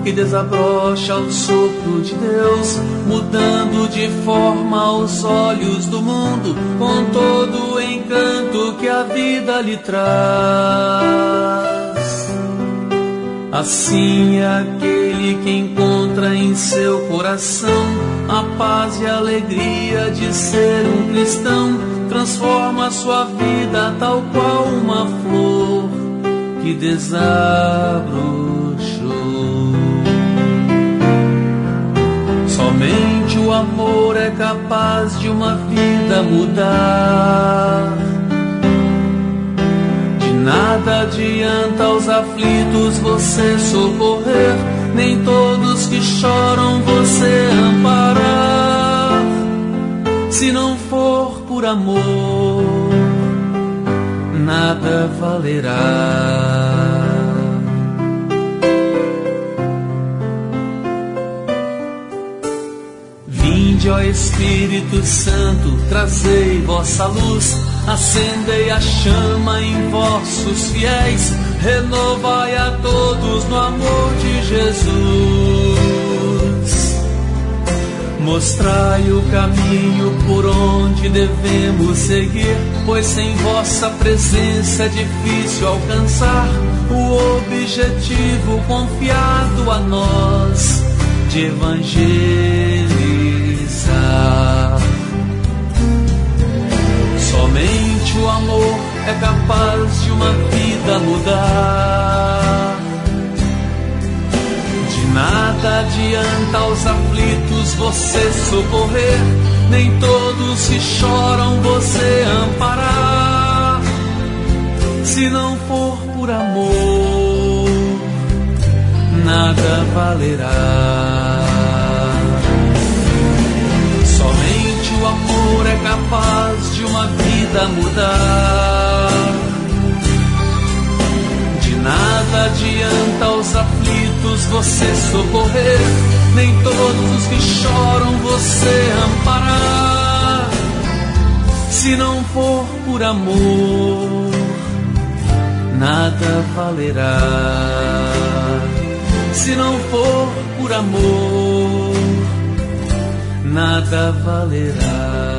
que desabrocha o sopro de Deus, mudando de forma aos olhos do mundo, com todo o encanto que a vida lhe traz. Assim é aquele que encontra em seu coração a paz e a alegria de ser um cristão, transforma sua vida tal qual uma flor que desabrochou. Somente o amor é capaz de uma vida mudar. De nada adianta aos aflitos você socorrer, nem todos que choram você amparar. Se não for por amor, nada valerá. Vinde, ó Espírito Santo, trazei vossa luz, acendei a chama em vossos fiéis, renovai a todos no amor de Jesus. Mostrai o caminho por onde devemos seguir, pois sem vossa presença é difícil alcançar o objetivo confiado a nós de evangelizar. Somente o amor é capaz de uma vida mudar. De nada adianta aos aflitos você socorrer, nem todos que choram você amparar. Se não for por amor, nada valerá. Somente o amor é capaz de uma vida mudar. De nada adianta aos aflitos você socorrer, nem todos os que choram você amparar. Se não for por amor, nada valerá. Se não for por amor, nada valerá.